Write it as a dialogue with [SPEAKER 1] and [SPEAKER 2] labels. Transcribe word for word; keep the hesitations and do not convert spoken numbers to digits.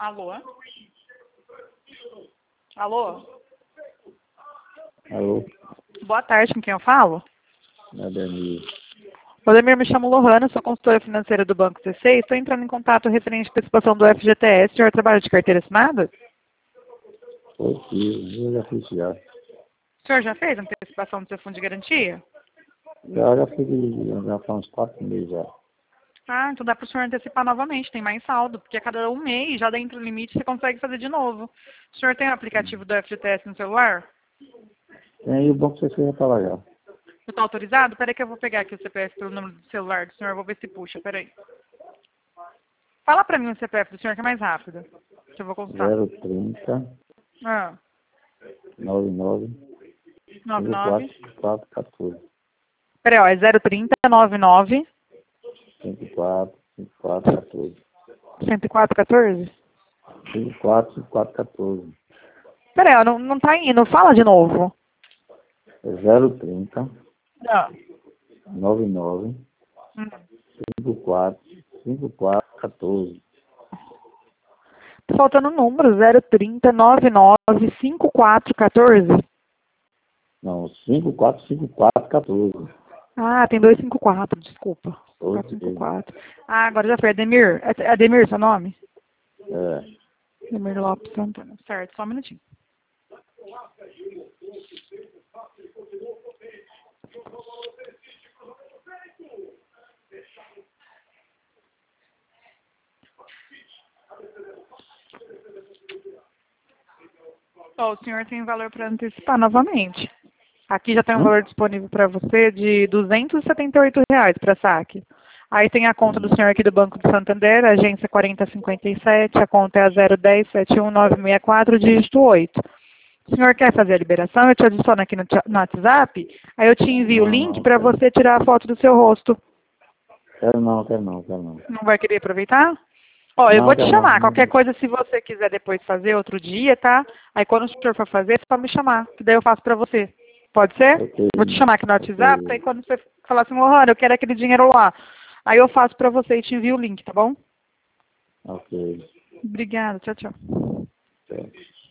[SPEAKER 1] Alô? Alô?
[SPEAKER 2] Alô?
[SPEAKER 1] Boa tarde, com quem eu falo?
[SPEAKER 2] Ademir.
[SPEAKER 1] O Ademir, me chamo Lohana, sou consultora financeira do Banco C C e estou entrando em contato referente à participação do F G T S. O senhor trabalha de carteira assinada?
[SPEAKER 2] Foi sim, eu já fiz já.
[SPEAKER 1] O senhor já fez a antecipação do seu fundo de garantia?
[SPEAKER 2] Já, já fiz já faz uns quatro meses já.
[SPEAKER 1] Ah, então dá para o senhor antecipar novamente, tem mais saldo, porque a cada um mês, já dentro do limite, você consegue fazer de novo. O senhor tem o aplicativo do F G T S no celular?
[SPEAKER 2] Tem aí o banco C C já tá lá já.
[SPEAKER 1] Está autorizado? Peraí que eu vou pegar aqui o C P F pelo número do celular do senhor, vou ver se puxa, peraí. Fala para mim o C P F do senhor que é mais rápido, que eu vou consultar.
[SPEAKER 2] zero trinta,
[SPEAKER 1] Ah,
[SPEAKER 2] noventa e nove,
[SPEAKER 1] nove
[SPEAKER 2] cinquenta e
[SPEAKER 1] nove.
[SPEAKER 2] quatro, quatro, quatorze.
[SPEAKER 1] Peraí, ó, é zero trinta, noventa e nove,
[SPEAKER 2] cinquenta e quatro, cinquenta e quatro, quatorze.
[SPEAKER 1] cento e quatro, quatorze?
[SPEAKER 2] cinquenta e quatro, cinquenta e quatro, quatorze.
[SPEAKER 1] Peraí, ó, não, não tá indo, fala de novo.
[SPEAKER 2] É zero trinta,
[SPEAKER 1] Ah.
[SPEAKER 2] noventa e nove,
[SPEAKER 1] Hum.
[SPEAKER 2] cinquenta e quatro, cinquenta e quatro, quatorze.
[SPEAKER 1] Tá faltando um número, zero trinta, noventa e nove, cinquenta e quatro, quatorze.
[SPEAKER 2] Não, cinquenta e quatro, cinquenta e quatro, quatorze.
[SPEAKER 1] Ah, tem duzentos e cinquenta e quatro, desculpa.
[SPEAKER 2] Oi,
[SPEAKER 1] quatrocentos e cinquenta e quatro. Ah, agora já foi. Ademir, é Ademir seu nome?
[SPEAKER 2] É.
[SPEAKER 1] Ademir Lopes Santana. Certo, só um minutinho. Ó, o senhor tem valor para antecipar novamente. Aqui já tem um
[SPEAKER 2] Hum?
[SPEAKER 1] valor disponível para você de duzentos e setenta e oito reais para saque. Aí tem a conta do senhor aqui do Banco do Santander, agência quarenta cinquenta e sete, a conta é a zero um zero sete um nove seis quatro, dígito oito. O senhor quer fazer a liberação? Eu te adiciono aqui no, no WhatsApp, aí eu te envio o
[SPEAKER 2] Não,
[SPEAKER 1] link
[SPEAKER 2] não,
[SPEAKER 1] para
[SPEAKER 2] quero.
[SPEAKER 1] você tirar a foto do seu rosto.
[SPEAKER 2] Quero não, quero não, quero não.
[SPEAKER 1] Não vai querer aproveitar? Ó, eu vou
[SPEAKER 2] Não,
[SPEAKER 1] te
[SPEAKER 2] quero
[SPEAKER 1] chamar.
[SPEAKER 2] não.
[SPEAKER 1] Qualquer coisa, se você quiser depois fazer outro dia, tá? Aí quando o senhor for fazer, você pode me chamar, que daí eu faço pra você. Pode ser?
[SPEAKER 2] Ok,
[SPEAKER 1] Vou te chamar aqui no WhatsApp,
[SPEAKER 2] ok,
[SPEAKER 1] aí quando você falar assim, Lohana, eu quero aquele dinheiro lá. Aí eu faço pra você e te envio o link, tá bom?
[SPEAKER 2] ok.
[SPEAKER 1] Obrigada, tchau, tchau.
[SPEAKER 2] Certo.